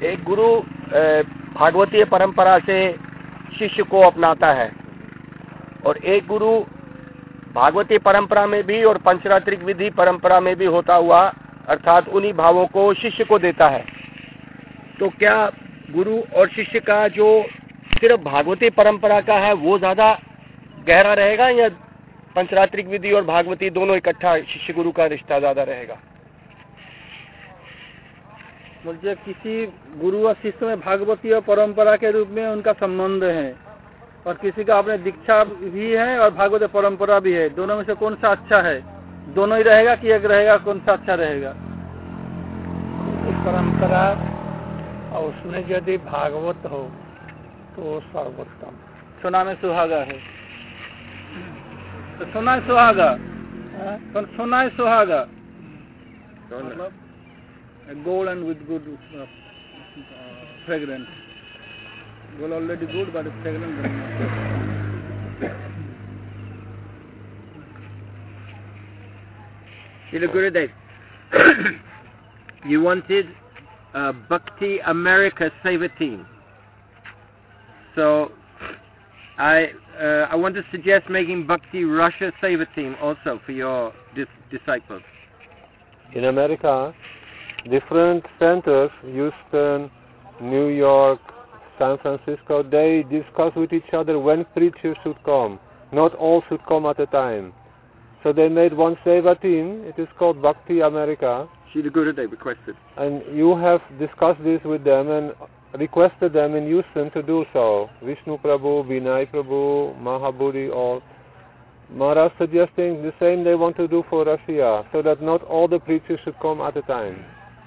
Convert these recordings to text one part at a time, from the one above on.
एक गुरु भागवतीय परंपरा से शिष्य को अपनाता है और एक गुरु भागवतीय परंपरा में भी और पंचरात्रिक विधि परंपरा में भी होता हुआ अर्थात उन्हीं भावों को शिष्य को देता है। तो क्या गुरु और शिष्य का जो सिर्फ भागवतीय परंपरा का है वो ज्यादा गहरा रहेगा या पंचरात्रिक विधि और भागवती दोनों इकट्ठा शिष्य गुरु का रिश्ता ज्यादा रहेगा? मुझे किसी गुरु और शिष्य में भागवतीय परंपरा के रूप में उनका संबंध है और किसी का अपने दीक्षा भी है और भागवत परंपरा भी है। दोनों में से कौन सा अच्छा है? दोनों ही रहेगा कि एक रहेगा? कौन सा अच्छा रहेगा? परंपरा और उसमें यदि भागवत हो तो सर्वोत्तम। सोना में सुहागा है तो सोना सुहागा, सोना है सुहागा मतलब gold and with good fragrance. Gold already good, but fragrance not. Srila Gurudev, you wanted Bhakti America Seva team. So I want to suggest making Bhakti Russia Seva team also for your disciples. In America, different centers, Houston, New York, San Francisco, they discuss with each other when preachers should come. Not all should come at a time. So they made one Seva team. It is called Bhakti America. Srila Gurudev requested. And you have discussed this with them and requested them in Houston to do so. Vishnu Prabhu, Vinay Prabhu, Mahabodhi, all. Maharaj suggesting the same they want to do for Russia, so that not all the preachers should come at a time.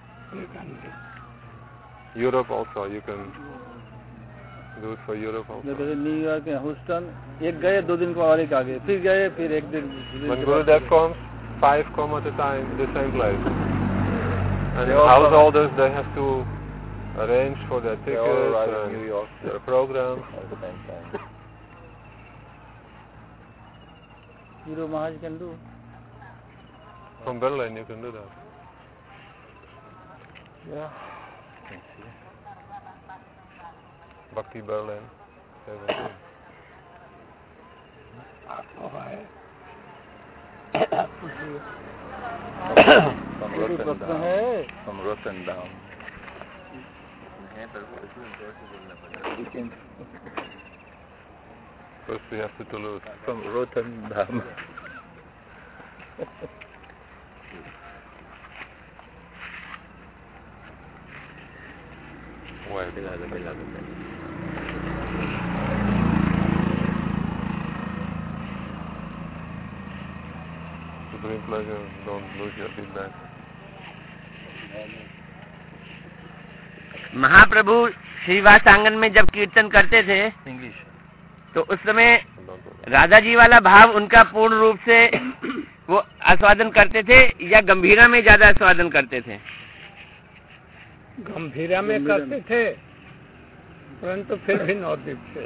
Europe also, you can do it for Europe also. New York and Houston, एक गए 2 दिन को और एक आगे, फिर गए फिर एक दिन. When Gurudev comes, 5 come at a time in the same place. And householders, they have to arrange for their tickets and New York, their programs. At the same time. Guru Maharaj can do. From Berlin, you can do that. Yeah. Bhakti Berlin. From Rotendam. First we have to Toulouse. From Rotendam. Wait. To bring pleasure, don't lose your feedback. महाप्रभु श्रीवास आंगन में जब कीर्तन करते थे English, तो उस समय राधा जी वाला भाव उनका पूर्ण रूप से वो आस्वादन करते थे या गंभीरा में ज्यादा आस्वादन करते थे? गंभीरा में करते थे, परंतु फिर भी नवद्वीप से.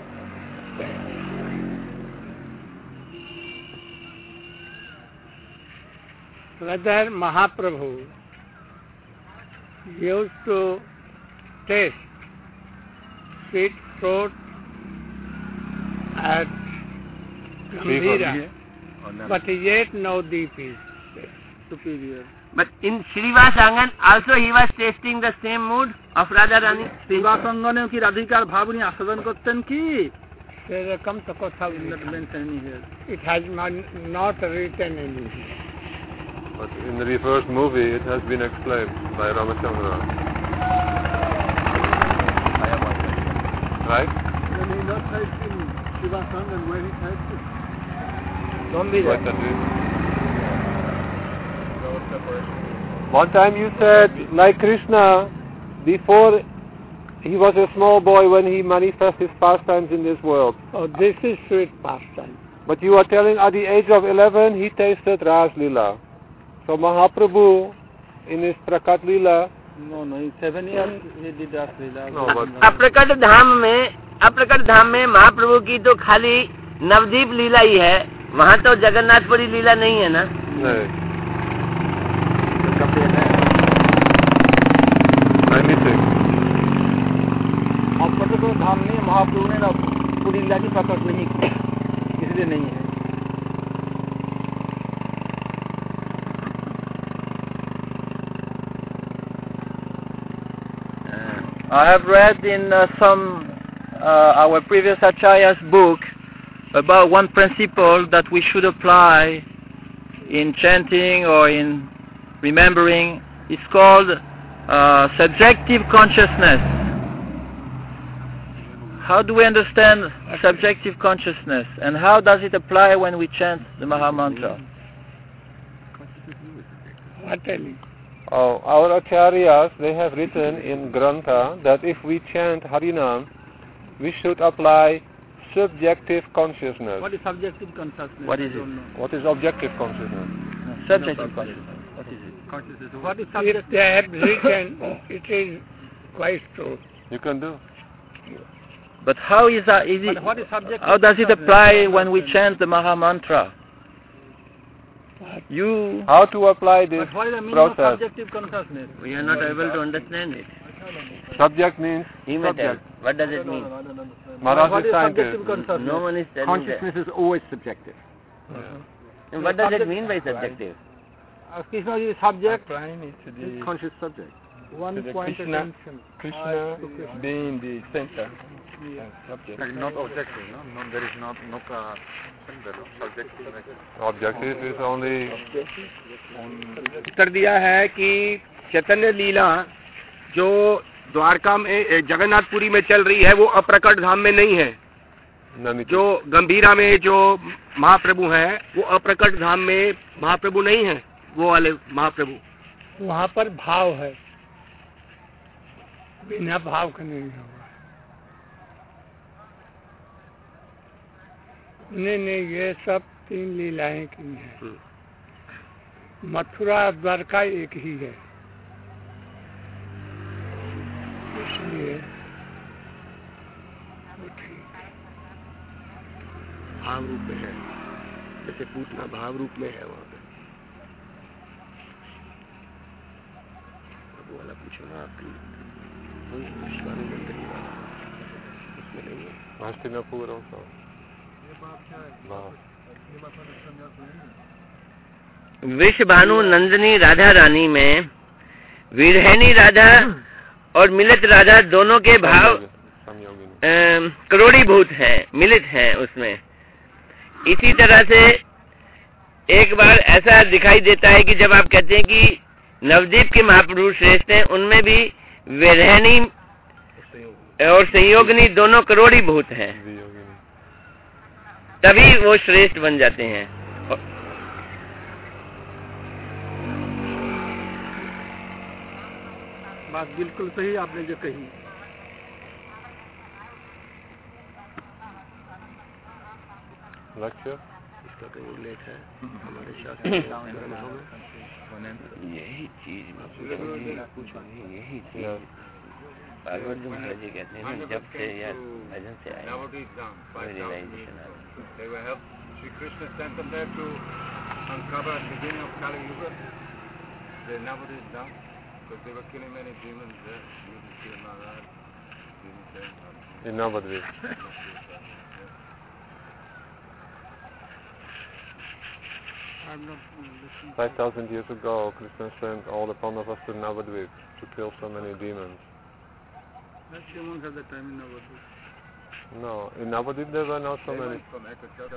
Brother Mahaprabhu used to taste sweet fruit at Gambhira, but yet Navdeep is superior. But in Srivas Angan also he was tasting the same mood of Radharani. Shrivas आंगन की राधिका भाव नहीं आस्वादन करते कि come to Kotha. It has not written anything. But in the reverse movie, it has been explained by Ramachandra. Right? When he not tasting Srivas Angan, where he tasted? Don't be there. One time you said, like Krishna, before he was a small boy when he manifested his pastimes in this world. Oh, this is sweet pastime. But you are telling at the age of 11 he tasted Ras Leela. So Mahaprabhu in his Prakat Leela. No, 7 years he did Ras Leela. No, but अप्रकट धाम में महाप्रभु की तो खाली नवदीप लीला ही है, वहाँ तो जगन्नाथपुरी लीला नहीं है ना? नहीं. 96. और प्रत्यक्ष धाम में महाप्रभु ने ना पूरी लीला की प्रकट नहीं की, इसलिए नहीं है। I have read in our previous Acharya's book about one principle that we should apply in chanting or in remembering. It's called subjective consciousness. How do we understand subjective consciousness, and how does it apply when we chant the Maha Mantra? What tell you? Our Acharyas, they have written in Grantha that if we chant Harinam, we should apply subjective consciousness. What is subjective consciousness? What is it? What is objective consciousness? Subjective consciousness. What is it? What is If subjective? they have written, it is quite true. You can do. But how is that? Is it? But what is subjective How does it consciousness? apply when we chant the Maha Mantra? You. How to apply this But what is the meaning of process? subjective consciousness? We are not able to understand it. Subject means He may tell. subject. What does it mean? Maharaj What is is trying to. subjective consciousness? No one is telling Consciousness is always subjective. that. And what does it mean by subjective? Krishna is subject, Applying it to the, Conscious subject. one to the point Krishna, attention. Krishna being the center. Subject. Not objective, no? There is not center, subjective. Objective is only. उत्तर दिया है कि चैतन्य लीला जो द्वारका में जगन्नाथपुरी में चल रही है वो अप्रकट धाम में नहीं है। जो गंभीरा में जो महाप्रभु हैं वो अप्रकट धाम में महाप्रभु नहीं है, वो वाले महाप्रभु। वहाँ पर भाव है, बिना भाव का नहीं होगा। उन्होंने ये सब 3 लीलाएं की हैं। मथुरा द्वारका एक ही है, इसलिए भाव रूप में है, जैसे पूतना भाव रूप में है वहाँ पे। वो वाला पूछो ना आपकी विश्वामित्र वाला, उसमें नहीं है। Hastinapur also. Wow. Vishwabhanu Nandini Radha Rani में विरहिणी राधा और मिलित राधा दोनों के भाव Samyogini. करोड़ीभूत हैं, मिलित हैं उसमें। इसी तरह से एक बार ऐसा दिखाई देता है कि जब आप कहते हैं कि नवदीप के महापुरुष श्रेष्ठ हैं, उनमें भी विरहिणी और संयोगिनी दोनों करोड़ीभूत हैं, Viyogini. तभी वो श्रेष्ठ बन जाते हैं। बात बिल्कुल सही आपने जो कही। Lecture? इसका कहीं उल्लेख है हमारे शास्त्र में? यही चीज यही चीज भागवत जो महाराज जी कहते हैं ना, जब से या भजन से आए रियलाइजेशन आ गई। They were helped. Sri Krishna sent them there to uncover the beginning of Kali Yuga. They never did down because they were killing many demons there. Yudhishthira Maharaj, demons there. In Navadvip. 5,000 years ago, Krishna sent all the Pandavas to Navadvip to kill so many demons. Humans at the time in Navadvip. No, in Navadvip there were not so They many. went from Ekachara